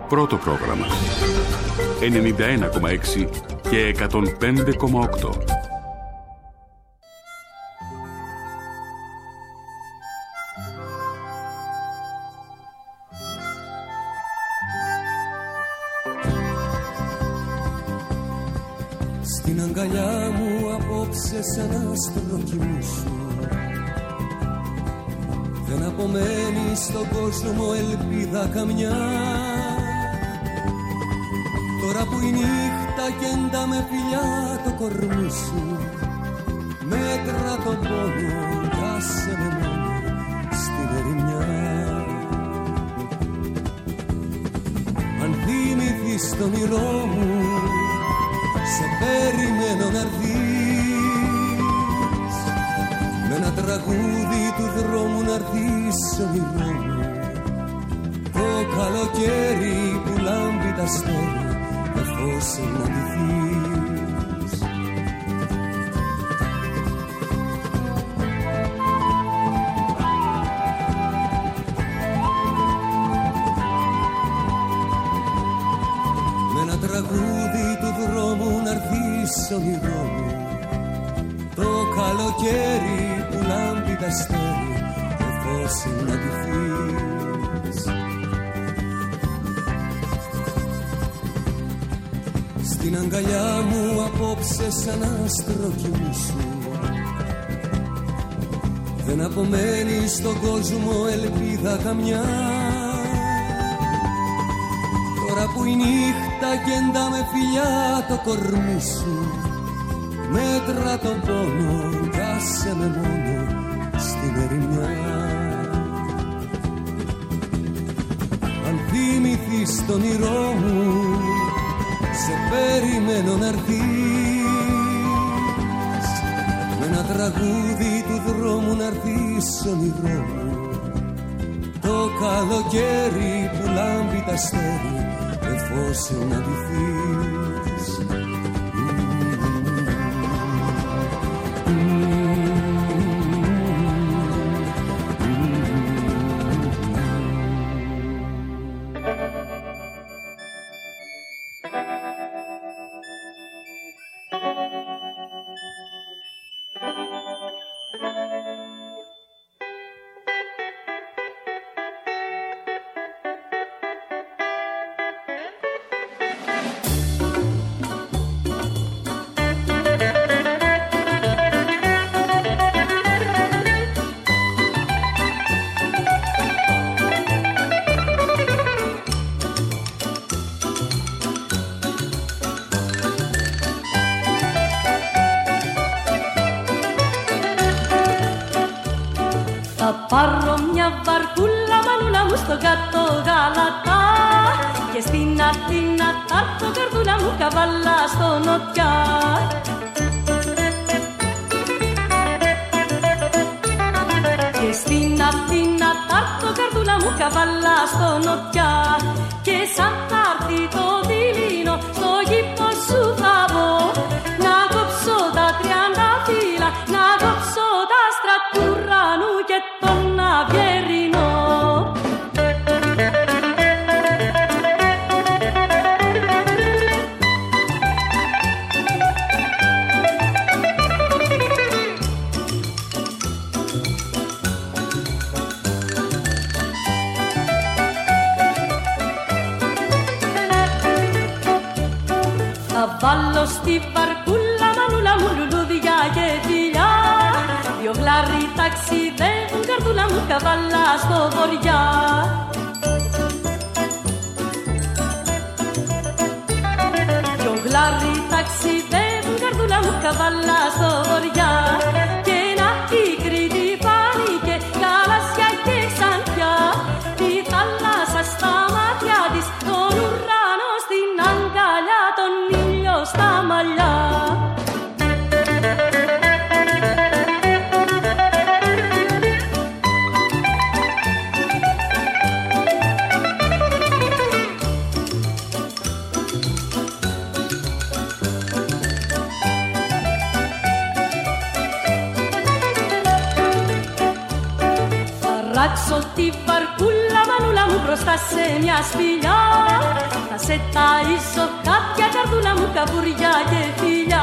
Πρώτο πρόγραμμα 91,6 και 105,8. Στην αγκαλιά μου απόψε σαν άστρο κοιμήσου. Δεν απομένει στον κόσμο ελπίδα καμιά. Τώρα που η νύχτα κεντά με φιλιά το κορμί σου, μέτρα τον πόνο κι άσε με μόνο στην ερημιά. Αν θυμηθείς το όνειρό μου, σε περιμένω να'ρθείς, με ένα τραγούδι του δρόμου να'ρθείς όνειρό μου. Το καλοκαίρι που λάμπει τα αστέρια, το φως να ντυθείς. Με ένα τραγούδι του δρόμου να'ρθείς όνειρό μου. Το καλοκαίρι που λάμπει τα αστέρια, το φως να ντυθείς. Στην αγκαλιά μου απόψε σαν άστρο κοιμήσου. Δεν απομένει στον κόσμο ελπίδα καμιά. Τώρα που η νύχτα κεντά με φιλιά το κορμί σου, μέτρα τον πόνο κι άσε με μόνο στην ερημιά. Αν θυμηθείς το όνειρό μου, σε περιμένω να'ρθείς, με ένα τραγούδι του δρόμου να'ρθείς όνειρό μου. Το καλοκαίρι που λάμπει τα αστέρια, με φως να ντυθείς. Πάρω μια βαρκούλα μανούλα μου στο κάτω Γαλατά, και στην Αθήνα θα έρθω καρδούλα μου καβάλα στο νοτιά. Και στην Αθήνα θα έρθω καρδούλα μου καβάλα στο νοτιά. Και σαν θα έρθει το δειλίνο στο γήπο σου θα μπω, να κόψω τα 30 φύλλα, να κόψω τα άστρα του ουρανού και τον αυγερινό. Θα βάλω στη βαρκούλα μανούλα μου λουλούδια και φιλιά, δυο γλάρι ταξιδεύουν καρδούλα μου καβάλα στο βοριά. Δυο γλάρι ταξιδεύουν καρδούλα μου καβάλα στο βοριά. Και να η Κρήτη φάνηκε γαλάζια και ξανθιά, τη θάλασσα στα μάτια της, τον ουρανό στην αγκαλιά, τον ήλιο στα μαλλιά. Ράξω τη βαρκούλα μανούλα μου μπροστά σε μια σπηλιά, Θα σε ταΐσω κάποια καρδούλα μου, καβουριά και φιλιά.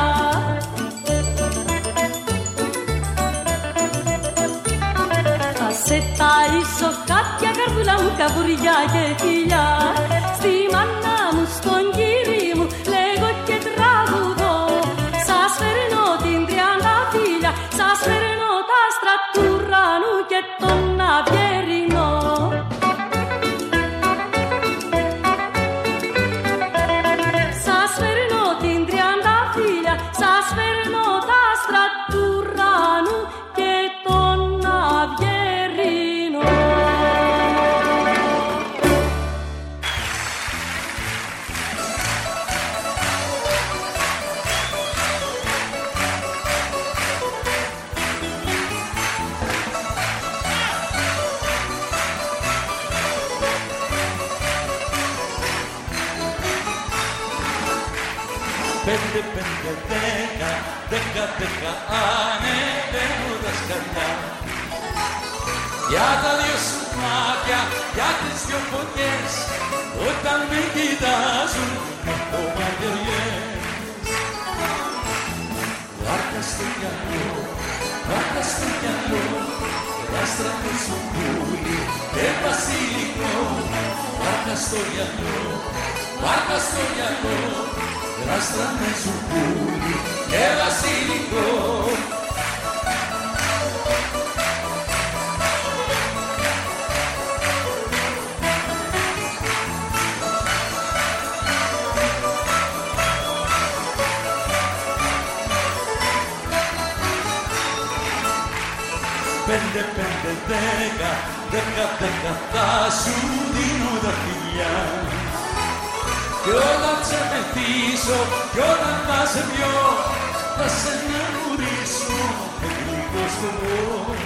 Θα σε ταΐσω κάποια καρδούλα μου, καβουριά και φιλιά. Στη μάνα μου, στον κύρι μου, λέγω και τραγουδώ. Σας φέρνω την τριανταφύλια, σας φέρνω τα άστρα του ουρανού και τον Αυγερινό. Σας φέρνω την τριανταφύλια, σας φέρνω τα άστρα του ουρανού και τον Αυγερινό. Πέντε, πέντε, δέκα, δέκα, δέκα, ανεβαίνω τα σκαλιά. Για τα δυο σου μάτια, για τις δυο φωτιές, όταν με κοιτάζουν έχω μαγειριές. Βάρκα στο γυαλό, βάρκα στο γυαλό, άστρα με σουκούλι και βασιλικό. Βάρκα στο γυαλό, βάρκα στο γυαλό, άστρα με σουκούλι και βασιλικό. Πέντε, πέντε, δέκα, δέκα, δέκα, θα σου δίνω τα φιλιά. Κι όταν σε μεθύσω, κι όταν θα σε πιω, θα σε νιαγουρίσω με γλυκό στεγνό.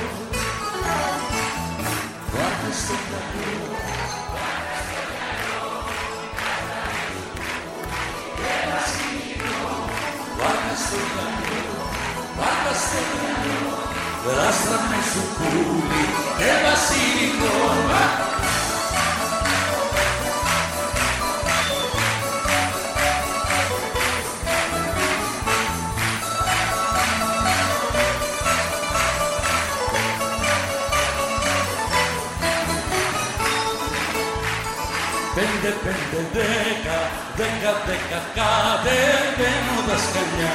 Βάρκα στο γυαλό, και βασιλικό. Βάρκα στο γυαλό, βάρκα στο γυαλό, άστρα με σουκούλι και βασιλικό. Πέντε, πέντε, δέκα, δέκα, δέκα, κατεβαίνω τα σκαλιά.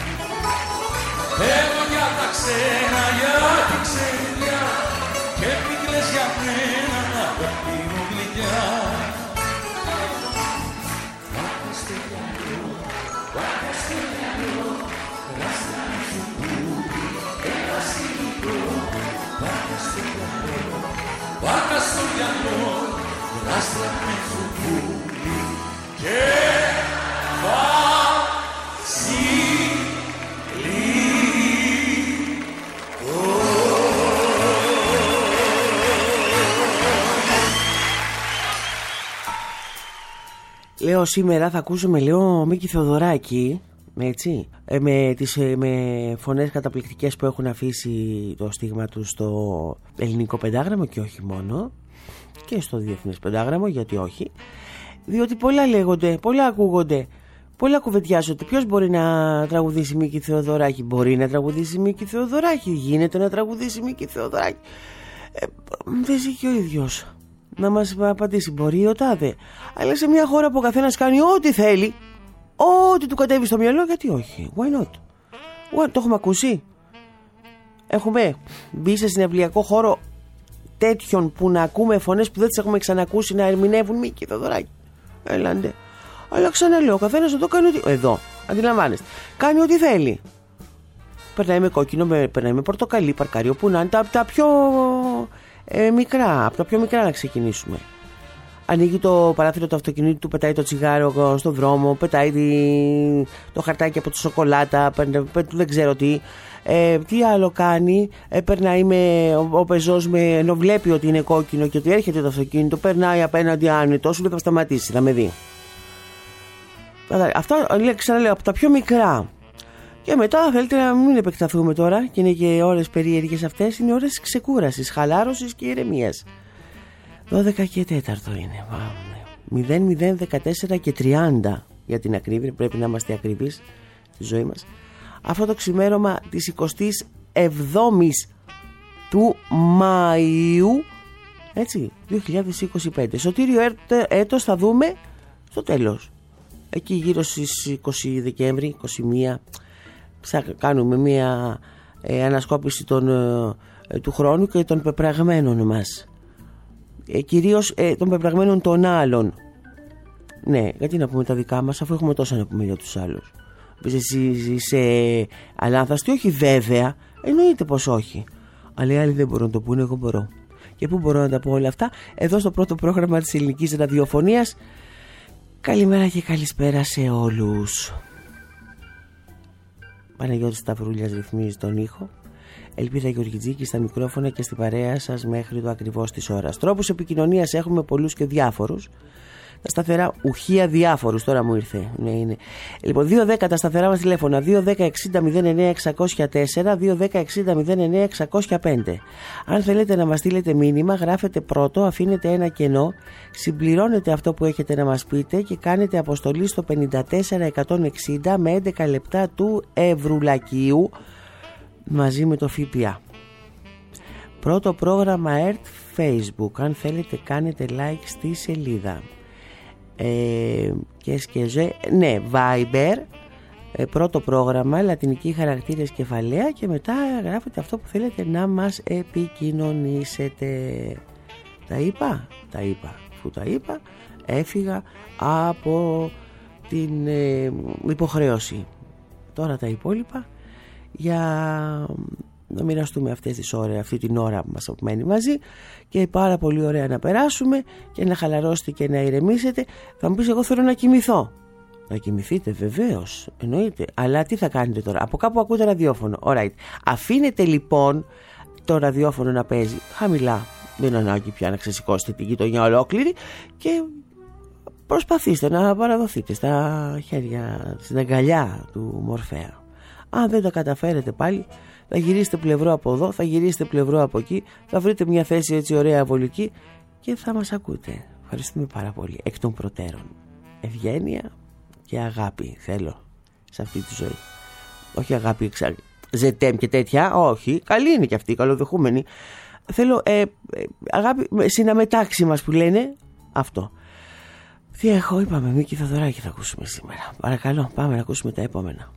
Εγώ για τα ξένα, για την ξενιά, και πικρές για μένα, αγάπη μου γλυκιά. Βάρκα στο γυαλό, βάρκα στο γυαλό, άστρα με σουκούλι και βασιλικό. Βάρκα στο γυαλό, βάρκα στο γυαλό, άστρα με σουκούλι και Λέω σήμερα θα ακούσουμε Μίκη Θεοδωράκη, έτσι, με φωνές καταπληκτικές που έχουν αφήσει το στίγμα του στο ελληνικό πεντάγραμμο και όχι μόνο, και στο διεθνές πεντάγραμμο, γιατί όχι, διότι πολλά λέγονται, πολλά ακούγονται, πολλά κουβεντιάζονται. Ποιος μπορεί να τραγουδήσει Μίκη Θεοδωράκη? Μπορεί να τραγουδήσει Μίκη Θεοδωράκη? Γίνεται να τραγουδήσει Μίκη Θεοδωράκη? Δεν ζει και ο ίδιος να μας απαντήσει. Μπορεί ο τάδε. Αλλά σε μια χώρα που ο καθένας κάνει ό,τι θέλει, ό,τι του κατέβει στο μυαλό, γιατί όχι? Why not? Το έχουμε ακούσει. Έχουμε μπει σε συναυλιακό χώρο τέτοιον που να ακούμε φωνές που δεν τις έχουμε ξανακούσει να ερμηνεύουν Μίκη Θεοδωράκη? Έλαντε. Αλλά ξαναλέω, ο καθένας εδώ κάνει ό,τι... Εδώ, αντιλαμβάνεστε. Κάνει ό,τι θέλει. Περνάει με κόκκινο, περνάει με πορτοκαλί, παρκάριο που να είναι τα πιο μικρά. Από τα πιο μικρά να ξεκινήσουμε. Ανοίγει το παράθυρο του αυτοκινήτου του, πετάει το τσιγάρο στον δρόμο, πετάει το χαρτάκι από τη σοκολάτα, δεν ξέρω τι. Τι άλλο κάνει? Περνάει ο πεζός ενώ βλέπει ότι είναι κόκκινο και ότι έρχεται το αυτοκίνητο, περνάει απέναντι άνετο, σου λέει θα σταματήσει, θα με δει. Αυτά ξαναλέω από τα πιο μικρά. Και μετά θέλετε να μην επεκταθούμε τώρα, και είναι και ώρες περίεργες αυτές, είναι ώρες ξεκούρασης, χαλάρωσης και ηρεμίας. 12 και 4 είναι. 0014 και 30 για την ακρίβεια, πρέπει να είμαστε ακριβείς στη ζωή μας. Αυτό το ξημέρωμα της 27ης του Μαΐου, έτσι, 2025. Σωτήριο έτος θα δούμε στο τέλος, εκεί γύρω στις 20 Δεκέμβρη, 21, θα κάνουμε μια ανασκόπηση του χρόνου και των πεπραγμένων μας, κυρίως των πεπραγμένων των άλλων. Ναι, γιατί να πούμε τα δικά μας αφού έχουμε τόσα να πούμε για τους άλλους. Εσύ είσαι αλάνθαστη? Όχι βέβαια, εννοείται πως όχι, αλλά οι άλλοι δεν μπορούν να το πούνε, εγώ μπορώ. Και πού μπορώ να τα πω όλα αυτά? Εδώ στο πρώτο πρόγραμμα της ελληνικής ραδιοφωνίας. Καλημέρα και καλησπέρα σε όλους. Παναγιώτης Σταυρούλιας ρυθμίζει τον ήχο. Ελπίδα Γεωργιτζίκη στα μικρόφωνα και στην παρέα σας μέχρι το ακριβώς της ώρας. Τρόπους επικοινωνίας έχουμε πολλούς και διάφορους. Τα σταθερά ουχία διάφορους, τώρα μου ήρθε. Ναι, είναι. Λοιπόν, 2-10 τα σταθερά μας τηλέφωνα. 2-10-60-09-604, 2-10-60-09-605. Αν θέλετε να μας στείλετε μήνυμα, γράφετε πρώτο, αφήνετε ένα κενό, συμπληρώνετε αυτό που έχετε να μας πείτε και κάνετε αποστολή στο 54160 με 11 λεπτά του Ευρουλακίου μαζί με το ΦΠΑ. Πρώτο πρόγραμμα ΕΡΤ Facebook. Αν θέλετε κάνετε like στη σελίδα. Και σκεζέ, ναι, Viber, πρώτο πρόγραμμα, λατινική χαρακτήρες κεφαλαία, και μετά γράφετε αυτό που θέλετε να μας επικοινωνήσετε. Τα είπα, αφού τα είπα έφυγα από την υποχρέωση. Τώρα τα υπόλοιπα για να μοιραστούμε αυτές τις ώρες, αυτή την ώρα που μας απομένει μαζί, και πάρα πολύ ωραία να περάσουμε και να χαλαρώσετε και να ηρεμήσετε. Θα μου πεις, εγώ θέλω να κοιμηθώ. Να κοιμηθείτε βεβαίως, εννοείται, αλλά τι θα κάνετε τώρα? Από κάπου ακούτε ραδιόφωνο, alright. Αφήνετε λοιπόν το ραδιόφωνο να παίζει χαμηλά, δεν είναι ανάγκη πια να ξεσηκώσετε την γειτονιά ολόκληρη, και προσπαθήστε να παραδοθείτε στα χέρια, στην αγκαλιά του Μορφέα. Αν δεν τα καταφέρετε πάλι, θα γυρίσετε πλευρό από εδώ, θα γυρίσετε πλευρό από εκεί, θα βρείτε μια θέση έτσι ωραία βολική και θα μας ακούτε. Ευχαριστούμε πάρα πολύ εκ των προτέρων. Ευγένεια και αγάπη θέλω σε αυτή τη ζωή. Όχι αγάπη ζετέμ και τέτοια, όχι, καλή είναι και αυτή, καλοδεχούμενη. Θέλω αγάπη συναμετάξει μας που λένε, αυτό. Τι έχω, είπαμε, Μίκη Θοδωράκη θα ακούσουμε σήμερα. Παρακαλώ, πάμε να ακούσουμε τα επόμενα.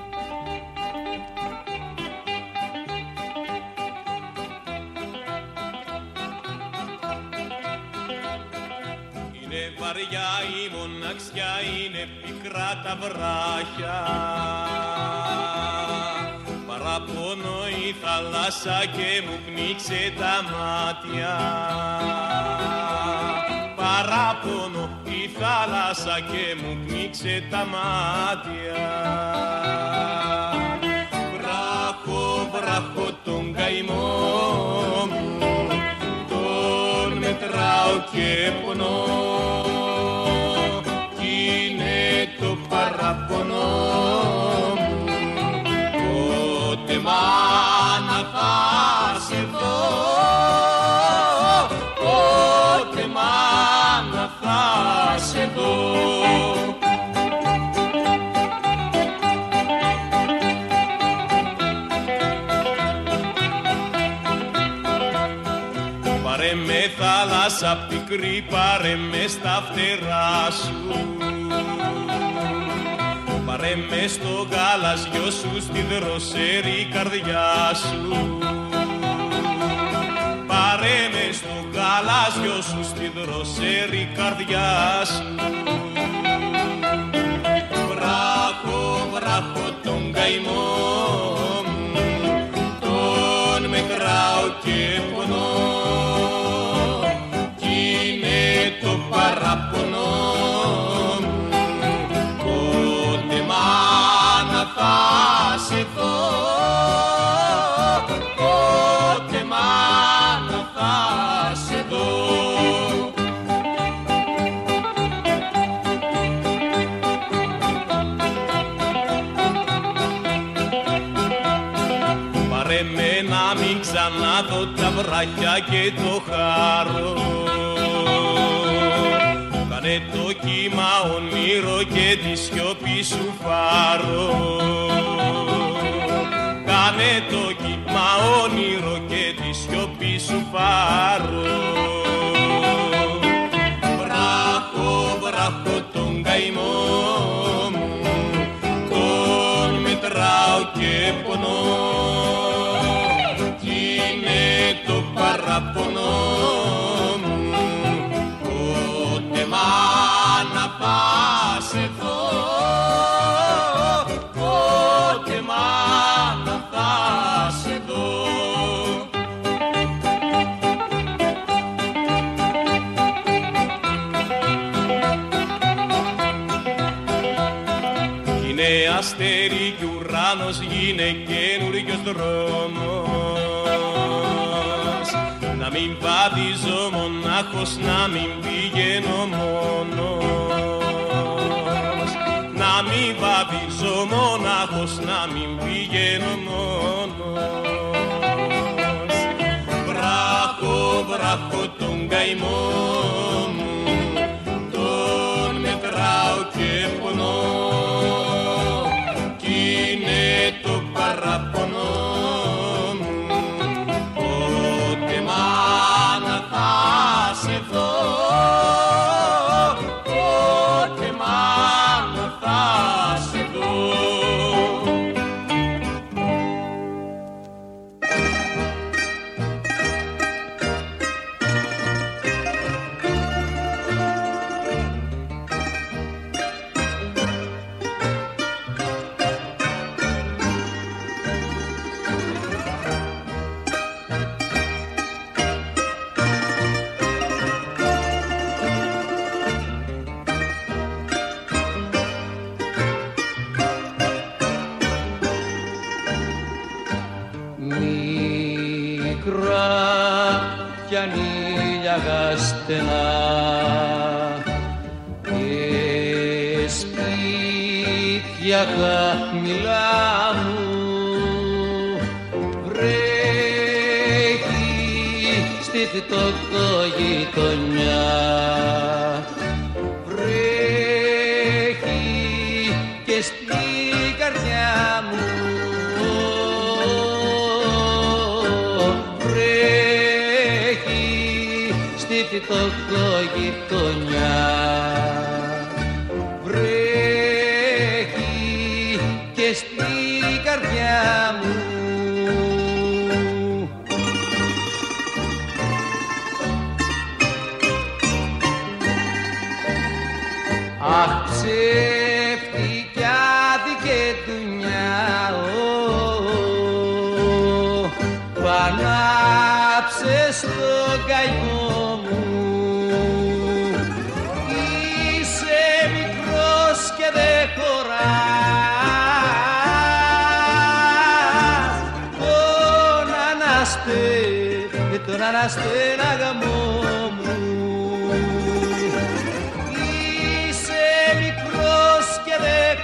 Βαριά η μοναξιά, είναι πικρά τα βράχια, παραπονώ η θάλασσα και μου πνίξε τα μάτια. Παραπονώ η θάλασσα και μου πνίξε τα μάτια. Βράχο, βράχο τον καημό μου, τον μετράω και πονώ. Παραπονό μου, πότε μάνα θα σε δω, πότε μάνα θα σε δω. Πάρε με θάλασσα πικρή, πάρε με στα φτερά σου, πάρε με στο γαλάζιο σου, στη δροσερή καρδιά σου. Πάρε με στο γαλάζιο σου, στη δροσερή καρδιά σου. Βράχο, βράχο τον καημό μου, τον μετράω και πονώ, κι είναι το παραπονό. Θα σε δω, πότε μάνα θα σε δω. Πάρε με να μην ξαναδώ τα βράχια και το χάρο, κάνε κύμα όνειρο και τη σιωπή σου φάρο. Κάνε το κύμα όνειρο και τη σιωπή σου φάρο. Βράχω, βράχω τον καημό μου, τον μετράω και πονώ, κι είναι το παραπονό μου. Πότε μάνα πας εδώ, πότε μάνα θα σε δω. Είναι αστέρι κι ουράνος, γίνε καινούριος δρόμος. Να μην βαδίζω μονάχος, να μην πηγαίνω μόνος. Να μην βαδίζω μονάχος, να μην πηγαίνω μόνος. Βράχω, βράχω τον καημό μου, τον μετράω και πονώ, κι είναι το παραπονό μου. Πότε μάνα θα σε δω, πότε μάνα θα σε δω. κι ανήλια γαστενά και σπίτια χαμηλά μου βρέχει στη φτωχογειτονιά, βρέχει και στην καρδιά μου, φτωχογειτονιά, βρέχει και στην καρδιά μου. Αχ, ψεύτικια δικαιτουνιά, πανάψε στον καημό μου. Είσαι μικρός και δεν χωράς τον αναστέναγαμό μου. Είσαι μικρός και δεν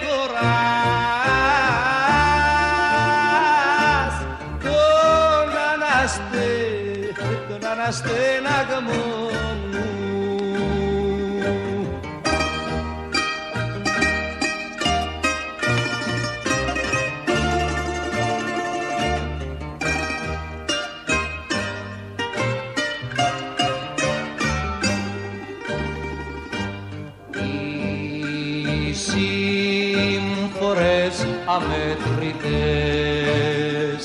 χωράς τον αναστέναγαμό μου. Σύμφορες αμέτρητες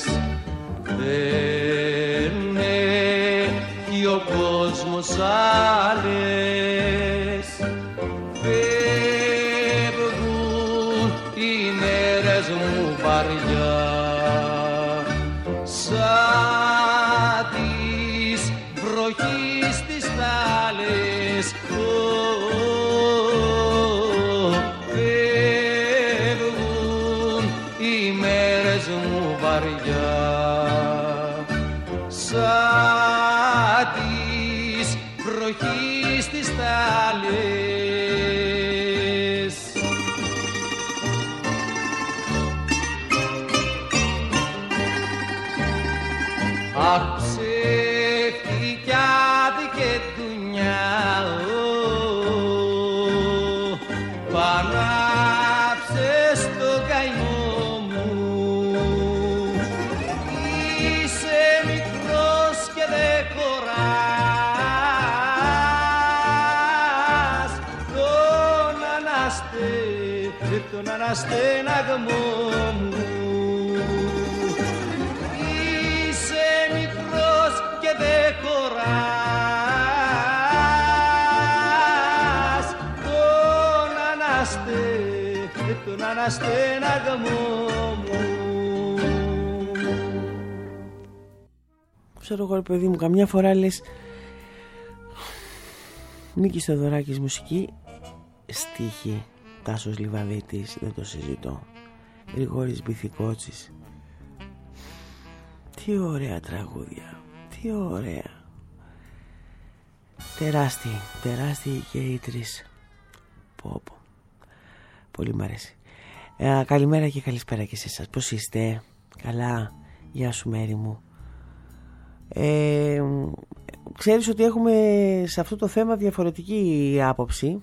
δεν έχει ο κόσμος άλλες, φεύγουν οι μέρες μου βαριά σαν της βροχής τις θάλες. Σαν της βροχής πανάψες το καημό μου. Είσαι μικρός και δεν χωράς τον αναστέναγμό μου. Είσαι μικρός και δεν χωράς τον αναστέναγμό μου. Ξέρω εγώ, παιδί μου, καμιά φορά λες Νίκης Θεοδωράκης μουσική, στίχη Τάσος Λιβαδίτης, δεν το συζητώ, Γρηγόρης Μπιθικότσης. Τι ωραία τραγούδια, τι ωραία. Τεράστιοι και οι τρεις. Πω. Πολύ μ' αρέσει. Καλημέρα και καλησπέρα και σε εσάς. Πώς είστε? Καλά? Γεια σου Μέρη μου. Ξέρεις ότι έχουμε σε αυτό το θέμα διαφορετική άποψη,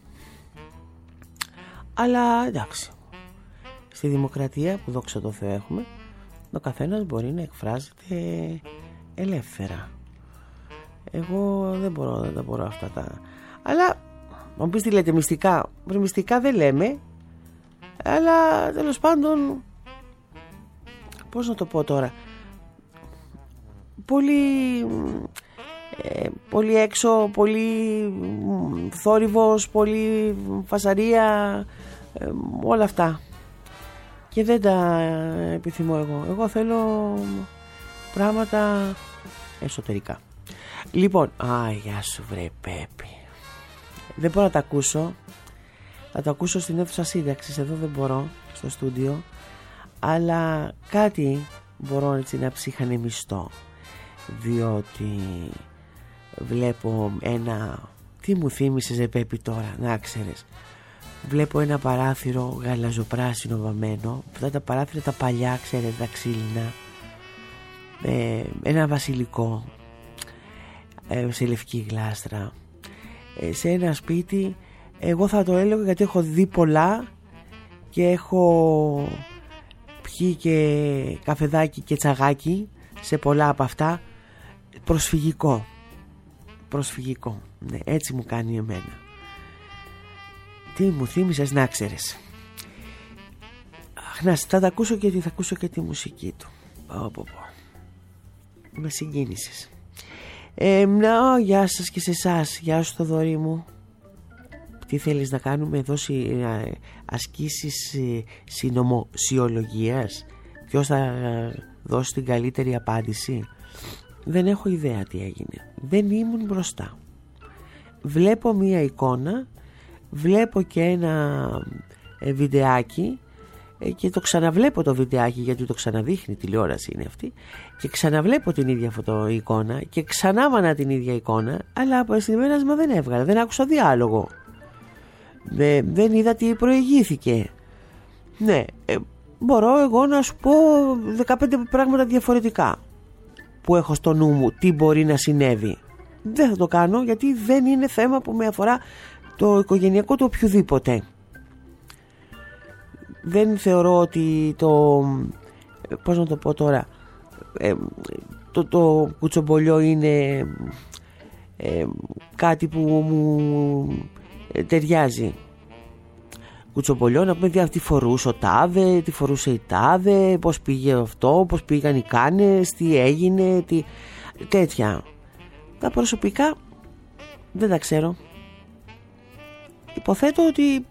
αλλά εντάξει, στη δημοκρατία που δόξα τω Θεώ έχουμε, ο καθένας μπορεί να εκφράζεται ελεύθερα. Εγώ δεν μπορώ αυτά τα... Αλλά μου πεις τι λέτε, μυστικά? Μυστικά δεν λέμε, αλλά τέλος πάντων, πώς να το πω τώρα, πολύ έξω, πολύ θόρυβος, πολύ φασαρία, όλα αυτά, και δεν τα επιθυμώ εγώ θέλω πράγματα εσωτερικά. Λοιπόν, γεια σου βρε Πέπη. Δεν μπορώ να τα ακούσω, θα το ακούσω στην αίθουσα σύνταξης, εδώ δεν μπορώ, στο στούντιο, αλλά κάτι μπορώ έτσι να ψυχανεμιστώ, διότι βλέπω τι μου θύμισες ρε Πέπη τώρα, να ξέρεις, βλέπω ένα παράθυρο γαλαζοπράσινο βαμμένο, αυτά τα παράθυρα τα παλιά, ξέρετε, τα ξύλινα, ένα βασιλικό σε λευκή γλάστρα, σε ένα σπίτι. Εγώ θα το έλεγα, γιατί έχω δει πολλά και έχω πιει και καφεδάκι και τσαγάκι σε πολλά από αυτά. Προσφυγικό, ναι, έτσι μου κάνει εμένα. Τι μου θύμισες, να ξέρεις. Θα τα ακούσω και θα ακούσω και τη μουσική του. Με συγκίνησες. Γεια σας και σε εσάς. Γεια σου Θοδωρή μου. Τι θέλεις να κάνουμε εδώ, ασκήσεις συνωμοσιολογίας? Ποιος θα δώσει την καλύτερη απάντηση? Δεν έχω ιδέα τι έγινε. Δεν ήμουν μπροστά. Βλέπω μία εικόνα, βλέπω και ένα βιντεάκι και το ξαναβλέπω το βιντεάκι, γιατί το ξαναδείχνει, τηλεόραση είναι αυτή, και ξαναβλέπω την ίδια εικόνα και ξανάμανα την ίδια εικόνα, αλλά από συμπέρασμα δεν έβγαλα, δεν άκουσα διάλογο, δεν είδα τι προηγήθηκε. Ναι, μπορώ εγώ να σου πω 15 πράγματα διαφορετικά που έχω στο νου μου τι μπορεί να συνέβη. Δεν θα το κάνω, γιατί δεν είναι θέμα που με αφορά το οικογενειακό του οποιοδήποτε. Δεν θεωρώ ότι πώς να το πω τώρα, το κουτσομπολιό είναι κάτι που μου ταιριάζει. Κουτσομπολιό, να πούμε τι φορούσε ο τάδε, τι φορούσε η τάδε, πώς πήγε αυτό, πώς πήγαν οι κάνες, τι έγινε, τέτοια. Τα προσωπικά δεν τα ξέρω. Υποθέτω ότι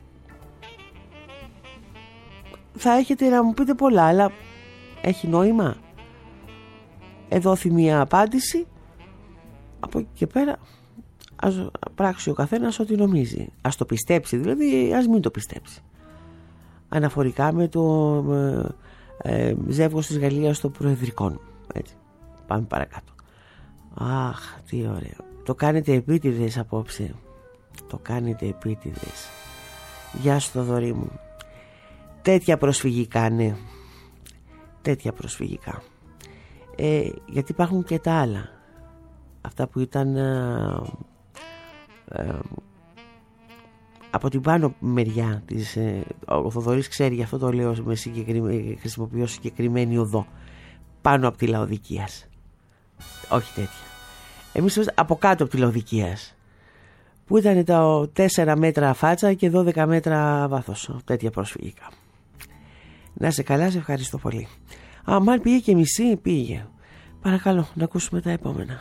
θα έχετε να μου πείτε πολλά, αλλά έχει νόημα? Δόθη μία απάντηση, από εκεί και πέρα ας πράξει ο καθένας ό,τι νομίζει. Ας το πιστέψει, δηλαδή, ας μην το πιστέψει. Αναφορικά με το ζεύγος της Γαλλίας των Προεδρικών. Έτσι. Πάμε παρακάτω. Αχ, τι ωραίο. Το κάνετε επίτηδες απόψε. Το κάνετε επίτηδες. Γεια σου Θοδωρή μου. Τέτοια προσφυγικά, ναι. Τέτοια προσφυγικά. Γιατί υπάρχουν και τα άλλα. Αυτά που ήταν από την πάνω μεριά της, ο Θοδωρής ξέρει, γι' αυτό το λέω, χρησιμοποιώ συγκεκριμένη οδό, πάνω από τη Λαοδικίας, όχι τέτοια. Εμείς από κάτω από τη Λαοδικίας, που ήταν τα 4 μέτρα φάτσα και 12 μέτρα βάθος, τέτοια προσφυγικά. Να σε καλά, σε ευχαριστώ πολύ. Αν πήγε και μισή, πήγε. Παρακαλώ να ακούσουμε τα επόμενα.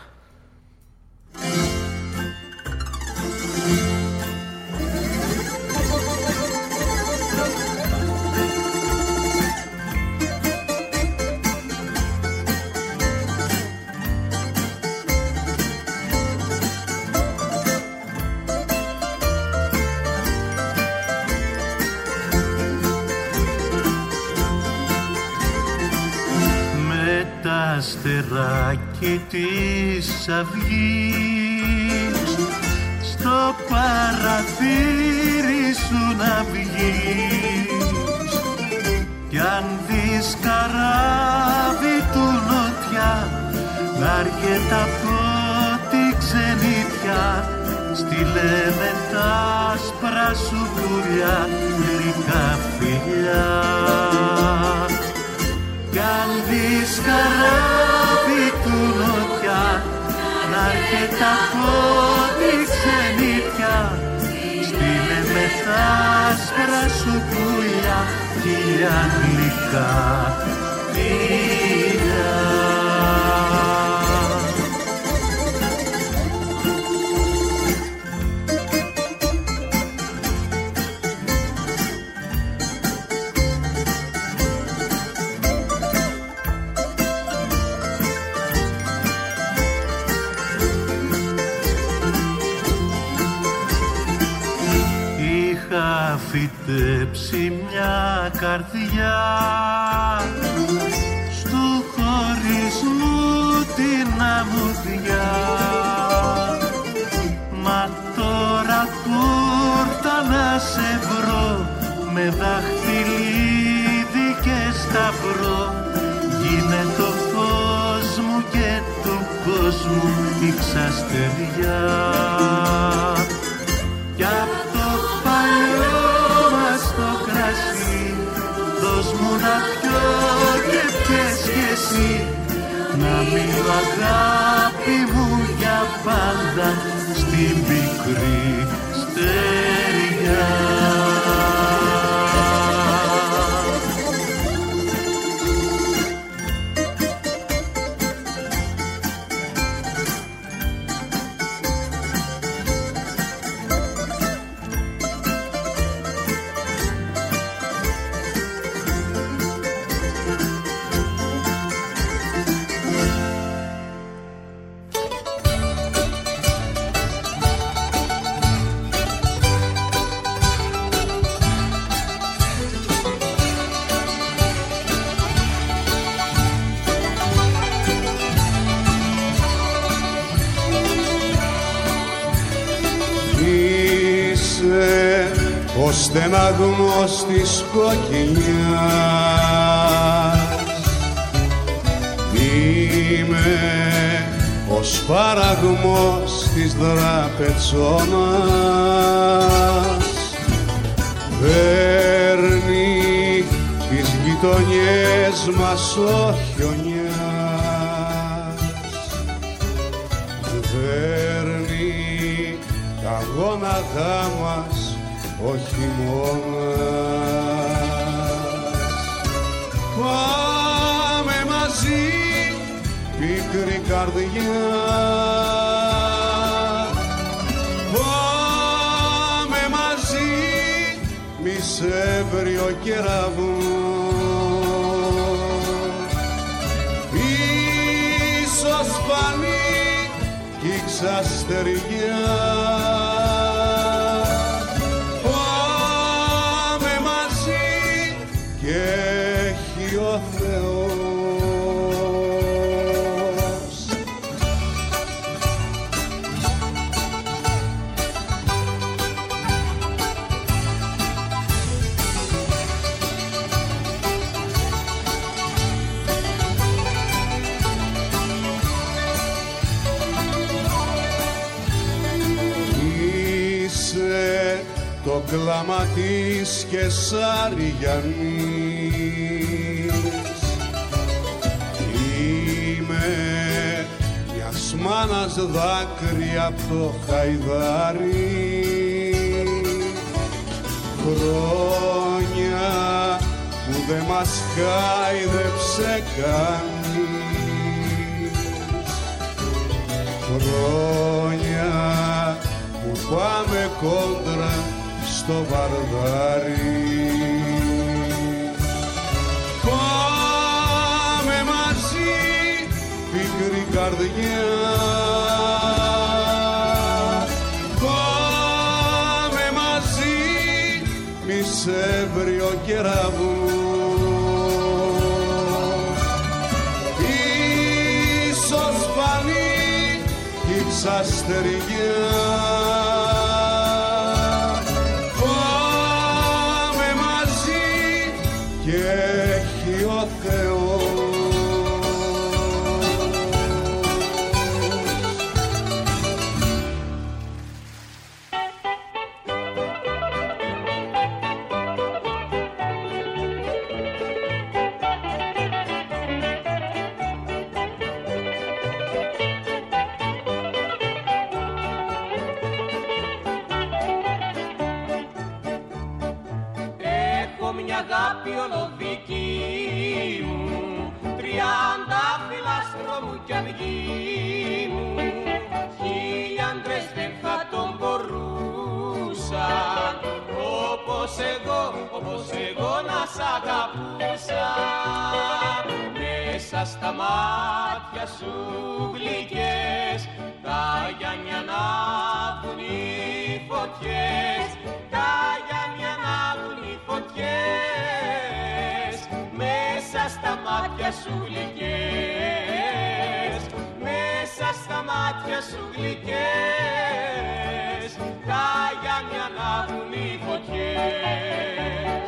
Αστεράκι της αυγής στο παραθύρι σου να βγεις, κι αν δεις καράβι του νοτιά να έρχεται από τη ξενιτιά, στείλε με τα άσπρα σου πουλιά γλυκά φιλιά. Κι αν δεις καράβι του νοτιά να έρχεται από τη ξενιτιά, στείλε με τα άσπρα σου πουλιά χίλια γλυκά φιλιά. Φυτέψει μια καρδιά στου χωρισμού την αμμουδιά, μα τώρα που ήρθα να σε βρω με δαχτυλίδι και σταυρό, γίνε το φως μου και του κόσμου η ξαστεριά. Κι απ' το παλιό μας το κρασί δώσ' μου να πιω και πιες κι εσύ, να μείνω αγάπη μου για πάντα στην πικρή στεριά. ο στεναγμός της κοκκινιάς. Είμαι ο σπαραγμός της δραπετσόνας, παίρνει τις γειτονιές μας ο χιονιάς, παίρνει τα γόνατά μας ο χειμώνας. Πάμε μαζί πίκρη καρδιά, πάμε μαζί μη σε βρει ο κεραυνός, ίσως φανεί κι η ξαστεριά. Πάμε μαζί και έχει ο Θεός. κλαματής και Σαριανής. Είμαι μιας μάνας δάκρυ απ' το Χαϊδάρι, χρόνια που δε μας χάιδεψε κανείς, χρόνια που πάμε κόντρα στο βαρδάρι. Πάμε μαζί πικρή καρδιά, πάμε μαζί μισεύριο κεραυνός, ίσως φανεί η ψαστεριά. Πάμε μαζί και έχει ο Θεός. Αγάπη ολοδική μου, 30 φιλάστρο μου κι αυγή μου, 1000 άντρες δεν θα τον μπορούσαν όπως εγώ να σ' αγαπούσα. Μέσα στα μάτια σου γλυκές, τα Γιάννη ανάβουν οι φωτιές, τα Γιάννη ανάβουν οι φωτιές. Μέσα στα μάτια σου γλυκές, μέσα στα μάτια σου γλυκές, τα Γιάννη ανάβουν οι φωτιές.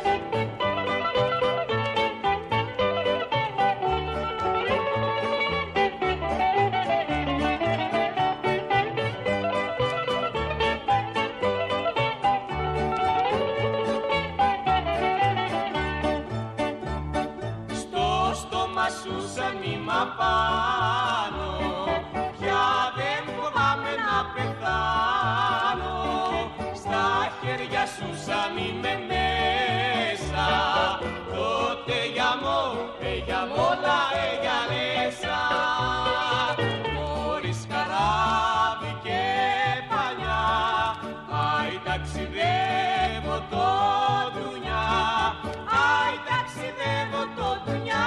Σου σαν νήμα πάνω, πια δεν φοβάμαι να πεθάνω. Στα χέρια σου σαν είμαι μέσα, τότε για μόνα εγιαλέσα. Χωρίς καράβι και πανιά, άι ταξιδεύω το δουνιά, άι ταξιδεύω το δουνιά.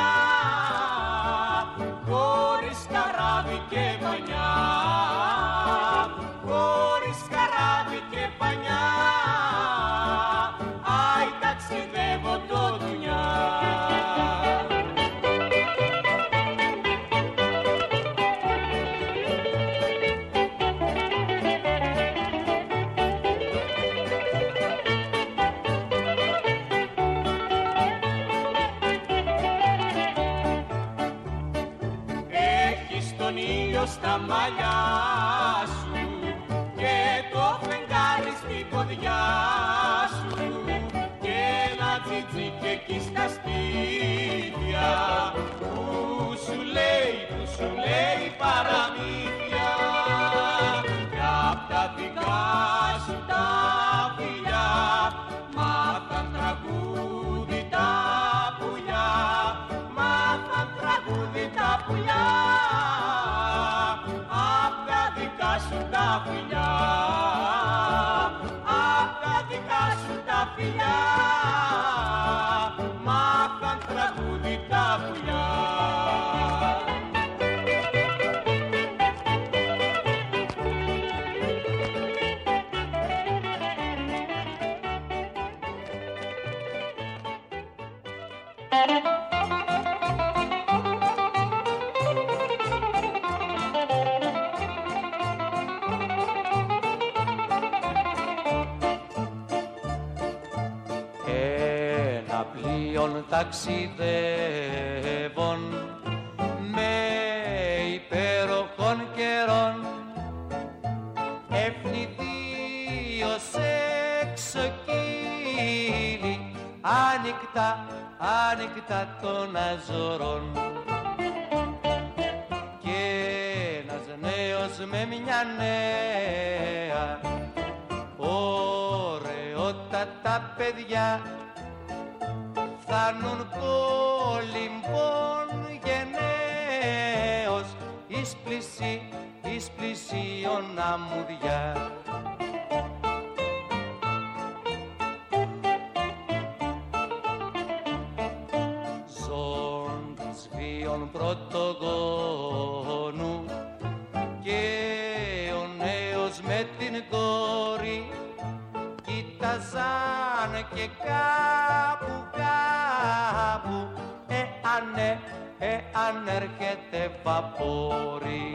Χωρίς καράβι και πανιά, χωρίς καράβι και πανιά, άι ταξιδεύω το δουνιά. Στα μαλλιά σου και το φεγγάρι στην ποδιά σου και ένα τζιτζίκι εκεί στα στήθια που σου λέει παραμύθια, κι απ' τα δικά σου τα φιλιά μάθαν τραγούδι τα πουλιά, μάθαν τραγούδι τα πουλιά. Απ' τα δικά σου τα φιλιά, απ' τα δικά σου τα φιλιά, μάθαν τραγούδι τα πουλιά. Ταξιδεύων με υπέροχων καιρών, ευνηδίως έξω εκεί άνοιχτα, άνοιχτα των αζωρών. Και ένας νέος με μια νέα, ωραιότατα παιδιά, φθάνουν κολυμπών γενναίος, εις πλησίον αμμουδιά. Ζώντας βίων πρωτογόνου και ο νέος με την κόρη κοίταζαν και κάπου αν έρχεται βαπόρι.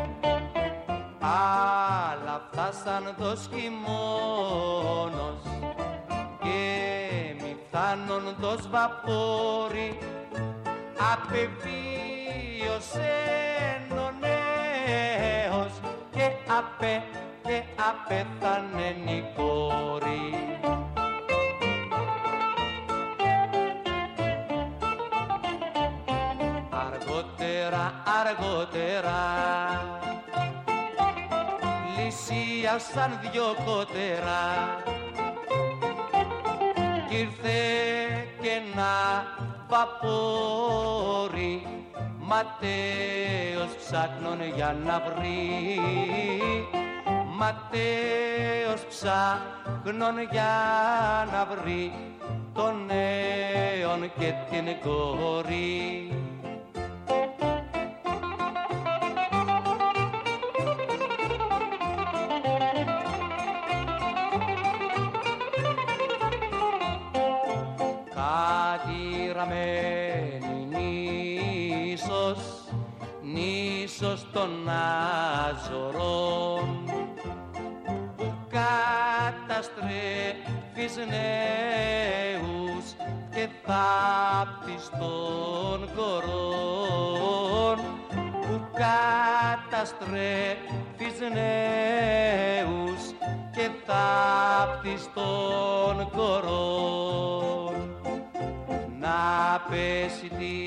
Αλλά φτάσαν δος χειμώνος και μη φτάνουν δος βαπόρι. Απεβίωσε ο νέος και απέθανεν η κόρη. Αργότερα λυσίασαν δυο κότερα κι ήρθε και ένα βαπόρι, Ματέος ψάχνον για να βρει, Ματέος ψάχνον για να βρει τον νέον και την κόρη. Νήσος των Αζωρών που καταστρέφεις νέους και θάπτεις των κορών, που καταστρέφεις νέους και θάπτεις των κορών. Να πέσει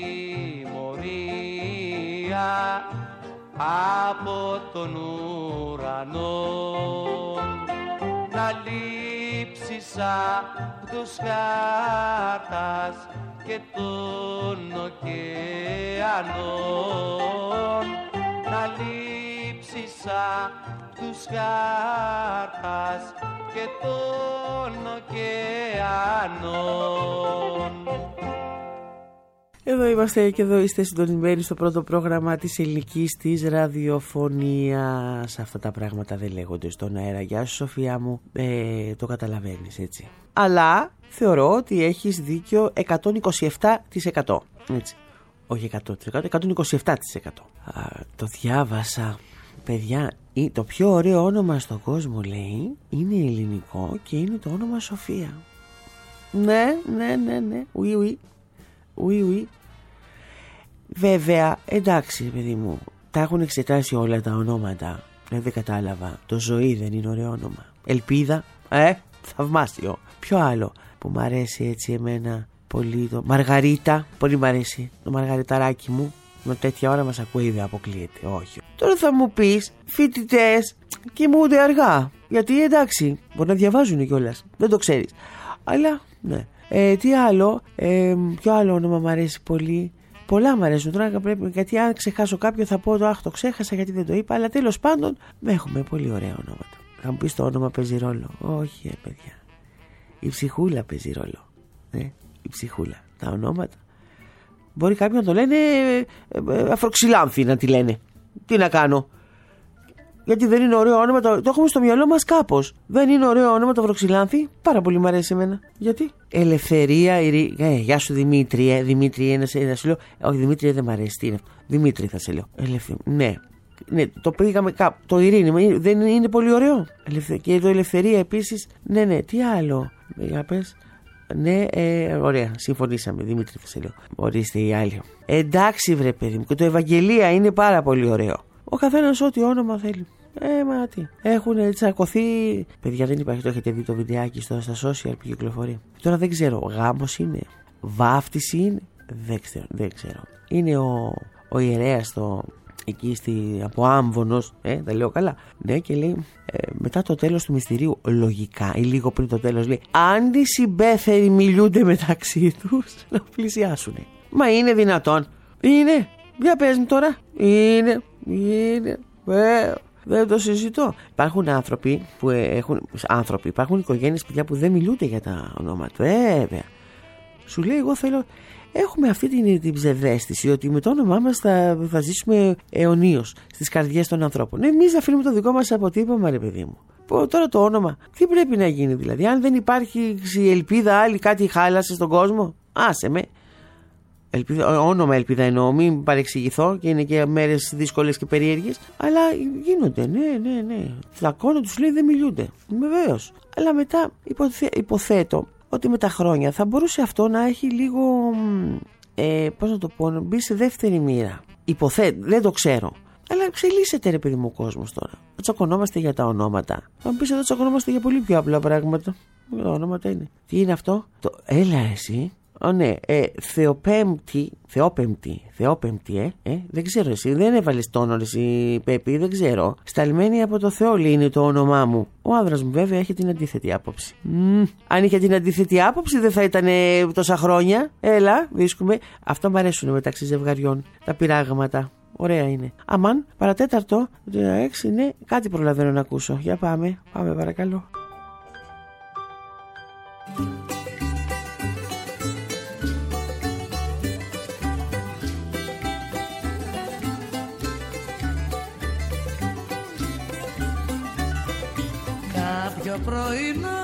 τιμωρία από τον ουρανό, να λείψεις απ' τους χάρτας και των ωκεανών, να λείψεις απ' τους χάρτας και των ωκεανών. Εδώ είμαστε και εδώ είστε συντονισμένοι στο πρώτο πρόγραμμα της ελληνικής της ραδιοφωνίας. Αυτά τα πράγματα δεν λέγονται στον αέρα. Γεια σου Σοφία μου, το καταλαβαίνεις έτσι. Αλλά θεωρώ ότι έχεις δίκιο 127%. Έτσι. Όχι 100%, 127%. Το διάβασα. Παιδιά, το πιο ωραίο όνομα στον κόσμο λέει είναι ελληνικό και είναι το όνομα Σοφία. Ναι. Ουι. Βέβαια, εντάξει παιδί μου, τα έχουν εξετάσει όλα τα ονόματα. Δεν κατάλαβα. Το Ζωή δεν είναι ωραίο όνομα. Ελπίδα, θαυμάσιο. Ποιο άλλο που μ' αρέσει έτσι εμένα πολύ? Το Μαργαρίτα, πολύ μ' αρέσει. Το Μαργαριταράκι μου. Με τέτοια ώρα μας ακούει, δεν αποκλείεται. Όχι. Τώρα θα μου πεις, φοιτητές κοιμούνται αργά. Γιατί εντάξει, μπορεί να διαβάζουν κιόλας. Δεν το ξέρεις. Αλλά ναι. Τι άλλο, ποιο άλλο όνομα μου αρέσει πολύ? Πολλά μου αρέσουν τώρα, πρέπει, γιατί αν ξεχάσω κάποιο θα πω το ξέχασα γιατί δεν το είπα. Αλλά τέλος πάντων έχουμε πολύ ωραία ονόματα. Θα μου πεις το όνομα παίζει ρόλο? Όχι παιδιά, η ψυχούλα παίζει ρόλο. Η ψυχούλα, τα ονόματα. Μπορεί κάποιοι να το λένε Αφροξυλάνθη να τη λένε. Τι να κάνω? Γιατί δεν είναι ωραίο όνομα, το έχουμε στο μυαλό μας κάπως. Δεν είναι ωραίο όνομα το Βροξυλάνθη. Πάρα πολύ μου αρέσει εμένα. Γιατί? Ελευθερία, γεια σου Δημήτρη. Δημήτρη, να σου λέω. Όχι, Δημήτρη δεν μου αρέσει. Τι είναι αυτό? Δημήτρη θα σε λέω. Ναι, το πήγαμε κάπου. Το Ειρήνη, δεν είναι πολύ ωραίο? Και το Ελευθερία επίσης. Ναι, τι άλλο? Για πες. Ναι, ωραία, συμφωνήσαμε. Δημήτρη θα σε λέω. Ορίστε η άλλη. Εντάξει βρε παιδί μου. Και το Ευαγγελία είναι πάρα πολύ ωραίο. Ο καθένας ό,τι όνομα θέλει. Μα τι. Έχουν τσακωθεί. Παιδιά, δεν υπάρχει, το έχετε δει το βιντεάκι στα social που κυκλοφορεί. Τώρα δεν ξέρω, γάμος είναι, βάφτιση είναι, δεν ξέρω. Είναι ο ιερέας εκεί από Άμβονος, τα λέω καλά. Ναι, και λέει μετά το τέλος του μυστηρίου, λογικά ή λίγο πριν το τέλος, λέει αν οι συμπέθεροι μιλούνται μεταξύ τους, να πλησιάσουν. Μα είναι δυνατόν? Είναι. Για πες μου τώρα. Είναι. Δεν το συζητώ. Υπάρχουν άνθρωποι που υπάρχουν οικογένειες, παιδιά, που δεν μιλούνται για τα ονόματα. Βέβαια. Σου λέει, εγώ θέλω. Έχουμε αυτή την ψευδαίσθηση ότι με το όνομά μας θα ζήσουμε αιωνίως στις καρδιές των ανθρώπων. Εμείς αφήνουμε το δικό μας αποτύπωμα, ρε παιδί μου. Τώρα το όνομα, τι πρέπει να γίνει δηλαδή? Αν δεν υπάρχει η ελπίδα άλλη, κάτι χάλασε στον κόσμο, άσε με. Όνομα ελπίδα εννοώ, μην παρεξηγηθώ, και είναι και μέρες δύσκολες και περίεργες, αλλά γίνονται, ναι. Φλακώνω, τους λέει δεν μιλούνται, βεβαίως. Αλλά μετά υποθέτω ότι με τα χρόνια θα μπορούσε αυτό να έχει λίγο, πώς να το πω, να μπει σε δεύτερη μοίρα. Υποθέτω, δεν το ξέρω. Αλλά εξελίσσεται, ρε παιδί μου, ο κόσμος τώρα. Τσακωνόμαστε για τα ονόματα. Θα μου πεις, εδώ τσακωνόμαστε για πολύ πιο απλά πράγματα. Τα ονόματα είναι. Τι είναι αυτό? Έλα εσύ. Ναι, Θεόπεμπτη, δεν ξέρω εσύ, δεν έβαλες τόνο εσύ, Πέπη, δεν ξέρω. Σταλμένη από το Θεό, λέει, είναι το όνομά μου. Ο άνδρας μου βέβαια έχει την αντίθετη άποψη. Αν είχε την αντίθετη άποψη δεν θα ήταν τόσα χρόνια. Έλα, βρίσκουμε. Αυτό μου αρέσουν μεταξύ ζευγαριών, τα πειράγματα. Ωραία είναι. Αμάν, παρατέταρτο, 6, ναι, κάτι προλαβαίνω να ακούσω. Για πάμε παρακαλώ. Κάποιο πρωινό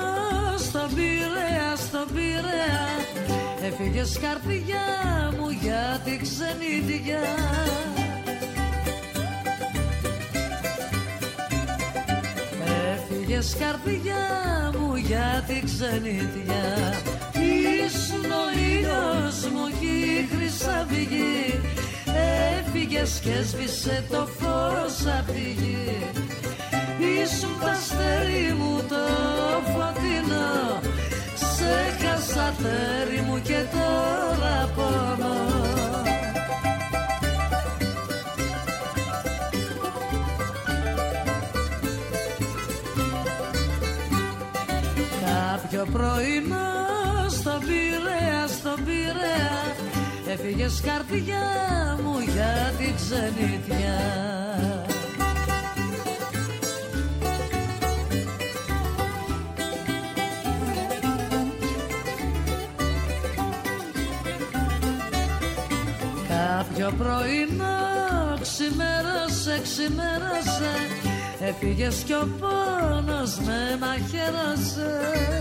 στον Πειραιά έφυγες καρδιά μου για την ξενιτιά. Έφυγες καρδιά μου για την ξενιτιά. Ήσουν ο ήλιος μου κι η χρυσαυγή. Έφυγες και έσβησε το φως απ' τη γη. Ήσουν τ' αστέρι μου το φωτεινό. Σε χάσα τέρι μου και τώρα πονώ. Κάποιο πρωινό στον Πειραιά έφυγες καρδιά μου για την ξενιτιά. Κάποιο πρωινό ξημέρωσε, έφυγες κι ο πόνος με μαχαίρωσε.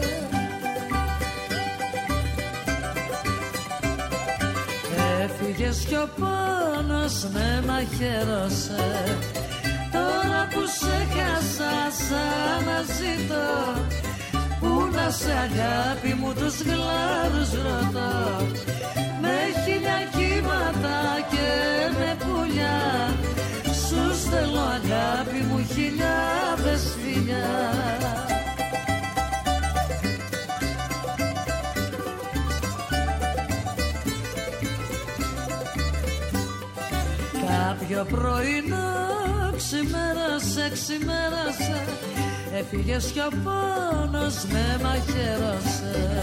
Έφυγες κι ο πόνος με μαχαίρωσε. Τώρα που σε χάσα σαν να ζητώ, πού να σε αγάπη μου τους γλάρους ρωτώ. Με χίλια κύματα και με πουλιά, σου στέλνω αγάπη μου χιλιάδες φιλιά. Κάποιο πρωινό ξημέρωσε, έφυγες κι ο πόνος με μαχαίρωσε.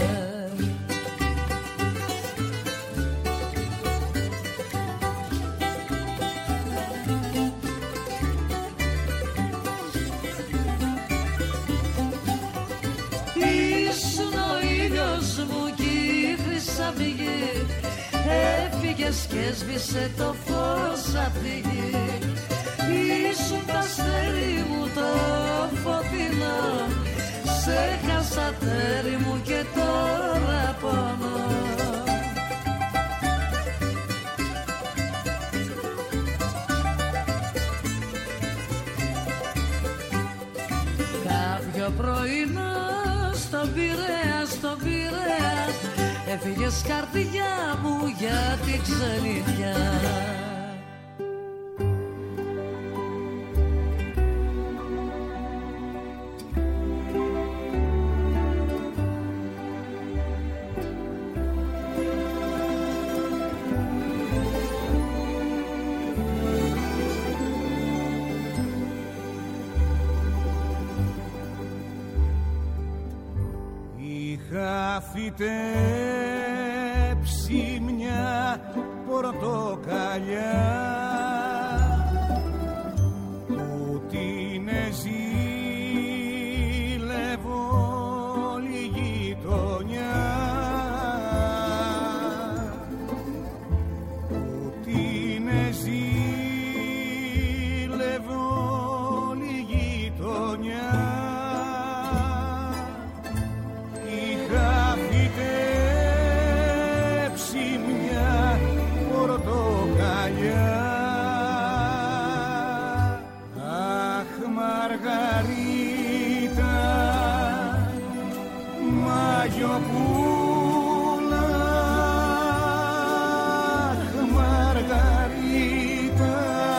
Έφυγες και έσβησε το φως απ' τη γη. Ήσουν τ' αστέρι μου το φωτεινό. Σε χάσα τέρι μου και τώρα πονώ. Κάποιο πρωινό στον Πειραιά έφυγες καρδιά μου για την ξενιτιά. φυτέψει μια πορτοκαλιά που την ζήλευω όλη η γειτονιά, που την ζήλευω όλη η γειτονιά. Είχα φυτέψει μια πορτοκαλιά. Αχ, Μαργαρίτα, μαγιοπούλα, αχ, Μαργαρίτα,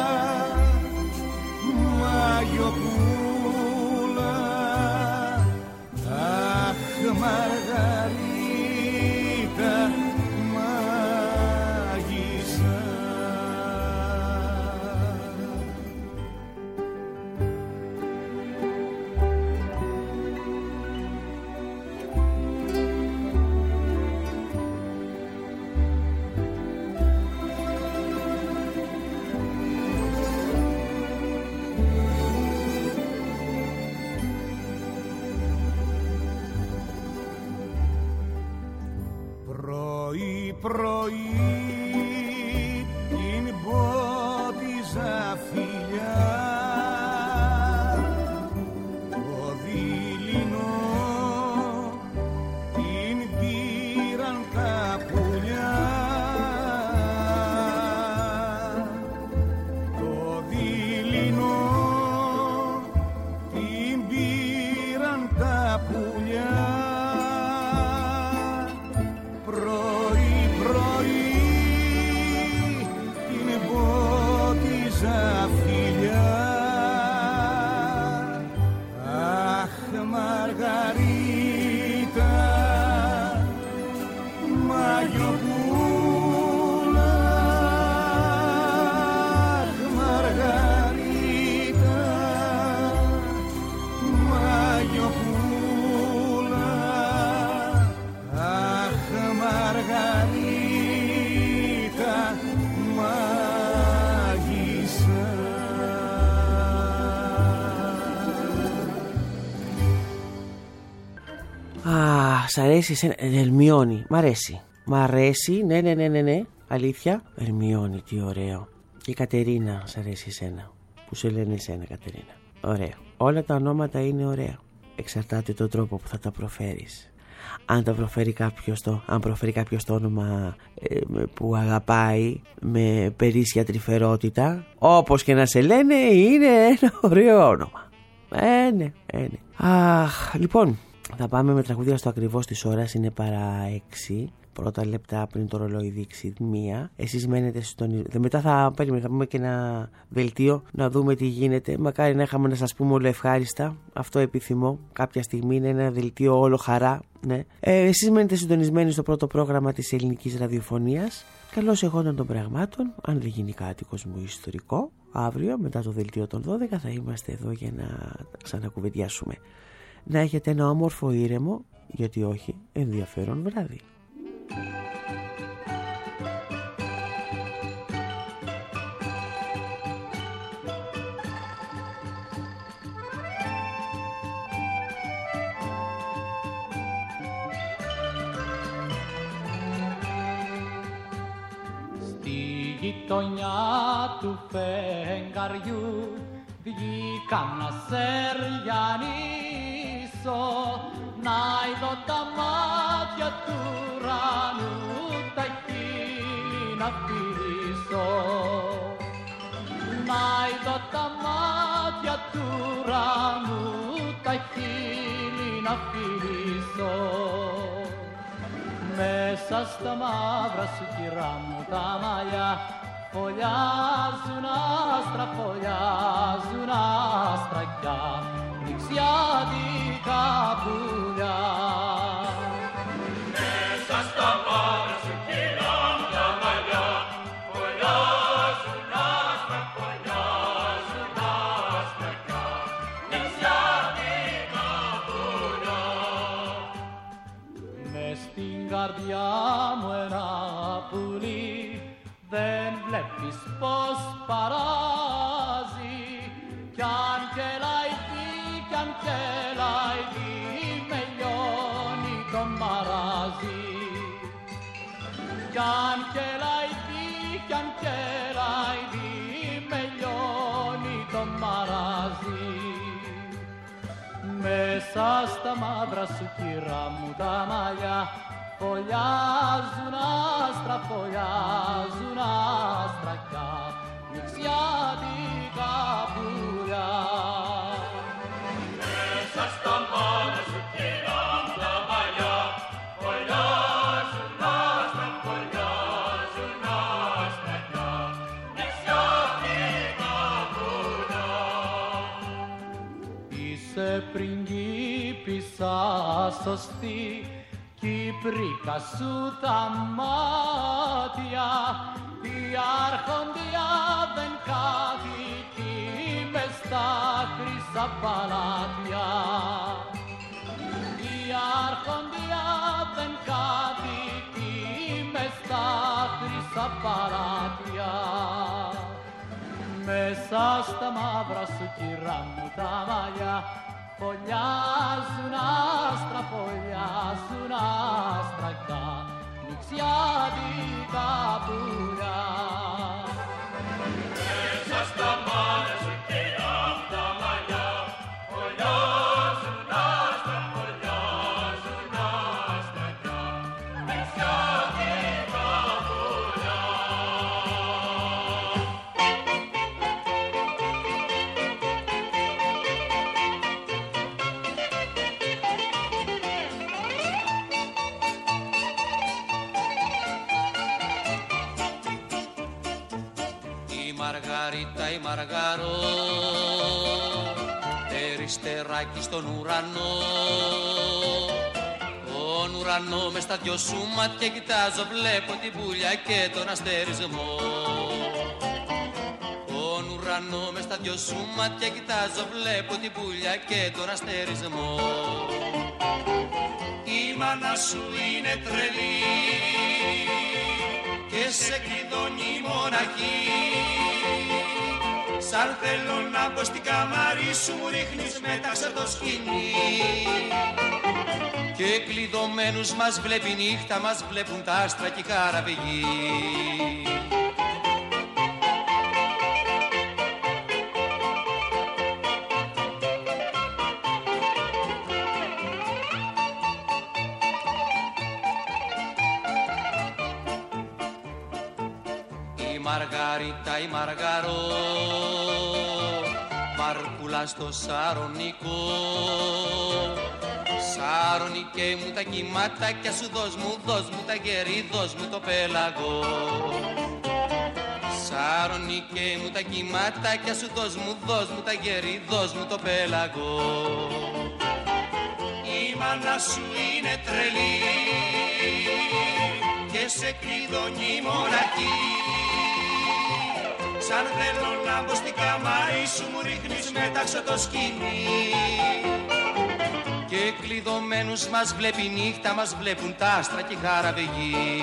μαγιοπούλα, αχ, Μαργαρίτα, μάγισσα. Πρωί την πότιζα φιλιά, το δειλινό την πήραν τα πουλιά, το δειλινό την πήραν τα πουλιά. Φιλιά, αχ, Μαργαρίτα, μαγιοπούλα, αχ, Μαργαρίτα, μαγιοπούλα, αχ, Μαργαρίτα, Σ' αρέσει εσένα, Ερμιόνη, μ' αρέσει. Μ' αρέσει, ναι, αλήθεια. Ερμιόνη, τι ωραίο. Και η Κατερίνα, σ' αρέσει εσένα. Που σε λένε εσένα, Κατερίνα. Ωραία. Όλα τα ονόματα είναι ωραία. Εξαρτάται τον τρόπο που θα τα προφέρεις. Αν προφέρει κάποιος το όνομα που αγαπάει με περίσσια τρυφερότητα, όπως και να σε λένε, είναι ένα ωραίο όνομα. Ναι. Αχ, λοιπόν, θα πάμε με τραγούδια στο ακριβώς της ώρας. Είναι παρά 6. Πρώτα λεπτά πριν το ρολόι δείξει 1. Εσείς μένετε συντονισμένοι. Μετά θα πούμε και ένα δελτίο να δούμε τι γίνεται. Μακάρι να είχαμε να σας πούμε όλο ευχάριστα. Αυτό επιθυμώ. Κάποια στιγμή είναι ένα δελτίο όλο χαρά. Ναι. Εσείς μένετε συντονισμένοι στο πρώτο πρόγραμμα της ελληνικής ραδιοφωνίας. Καλώς εγόντων των πραγμάτων. Αν δεν γίνει κάτι κοσμοϊστορικό, αύριο μετά το δελτίο των 12 θα είμαστε εδώ για να ξανακουβεντιάσουμε. Να έχετε ένα όμορφο, ήρεμο, γιατί όχι, ενδιαφέρον βράδυ. Στη γειτονιά του φεγγαριού βγήκα να σεριανίσω, να είδω τα μάτια του ουρανού, τα χείλη να φιλήσω. Να είδω τα μάτια του ουρανού, τα χείλη να φιλήσω. Μέσα στα μαύρα σου, κυρά μου, τα μαλλιά φωλιάζουν άστρα, φωλιάζουν άστρακια, νηξιάτικα πουλιά. Μέσα στα μαύρα σου, κυρά μου, τα μαλλιά φωλιάζουν άστρα, φωλιάζουν άστρακια, νηξιάτικα πουλιά. Μες στη καρδιά μου ένα πουλί, δεν βλέπεις πως παράζει, κι αν κελαϊδί, κι αν κελαϊδί, με λιώνει το μαράζι. Κι αν κελαϊδί, κι αν κελαϊδί, με λιώνει το μαράζι. Μέσα στα μαύρα σου κυρά μου τα μαλλιά φωλιάζουν άστρα, φωλιάζουν άστρακά, νηξιάτικα πουλιά. Μέσα στα μάτια σου κυρά μου τα μαλλιά φωλιάζουν άστρα, φωλιάζουν άστρακά, νηξιάτικα πουλιά. Είσαι πριγκίπισσα σωστή, Κυπρίκα σου τα μάτια, η αρχοντιά δεν κάθεται μες στα χρυσά παλάτια. Η αρχοντιά δεν κάθεται μες στα χρυσά παλάτια. Μέσα στα μαύρα σου κυρά μου τα μαλλιά φωλιάζουν άστρα, φωλιάζουν άστρακά, νηξιάτικα πουλιά. Μέσα στα μάτια σου κυρά μου τα μαλλιά φωλιάζουν άστρα, φωλιάζουν άστρακά, νηξιάτικα πουλιά. Μαργαρίτα η Μαργαρό, περιστεράκι στον ουρανό. Τον ουρανό μες στα δυο σου μάτια κοιτάζω, βλέπω την πουλιά και τον αστερισμό. Τον ουρανό μες στα δυο σου μάτια κοιτάζω, βλέπω την πουλιά και τον αστερισμό. Η μάνα σου είναι τρελή και σε κλειδώνει μοναχή. Σαν θέλω να μπω στην καμάρι σου, μου ρίχνεις μέταξε το σκηνή. Και κλειδωμένους μας βλέπει νύχτα, μας βλέπουν τα άστρα και η χαραβηγή. Η Μαργαρίτα η Μαργαρό, Μαρκούλα στο Σαρονικό. Σαρονικέ μου τα κυματάκια σου, δώσ' μου τα γερί, δώσ' μου το πέλαγο. Σαρονικέ μου τα κυματάκια σου, δώσ' μου τα γερί, δώσ' μου το πέλαγο. Η μάνα σου είναι τρελή και σε κλειδώνει μοναχή. Σαν θέλω να μπω στην καμάρι σου, μου ρίχνεις μέταξε το σκηνή. Και κλειδωμένους μας βλέπει νύχτα, μας βλέπουν τα άστρα και η χαραβηγή.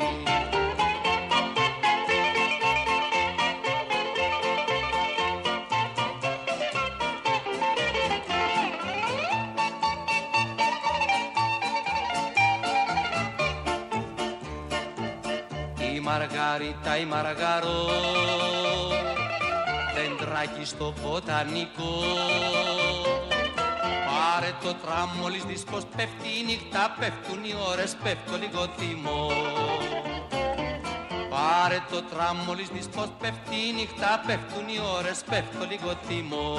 Η Μαργαρίτα η Μαργαρό, δέντρακι στο βοτανικό. Πάρε το τραμ μόλις δεις πως πέφτει η νύχτα, πέφτουν οι ώρες, πέφτω λίγο θυμό. Πάρε το τραμ μόλις δεις πως πέφτει η νύχτα, πέφτουν οι ώρες, πέφτω λίγο θυμό.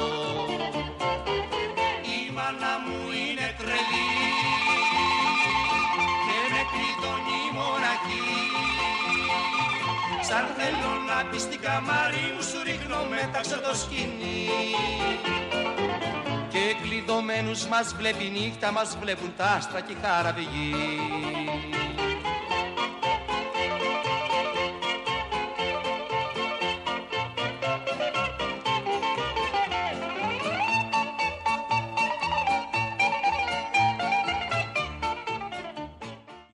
Η μάνα μου είναι τρελή και με κλειδώνει μοναχή. Σαν θέλω να μπει στην καμάρι μου, σου ρίχνω μέταξε το σκηνή. Και κλειδωμένους μας βλέπει νύχτα, μας βλέπουν τα άστρα και η χαραβηγή.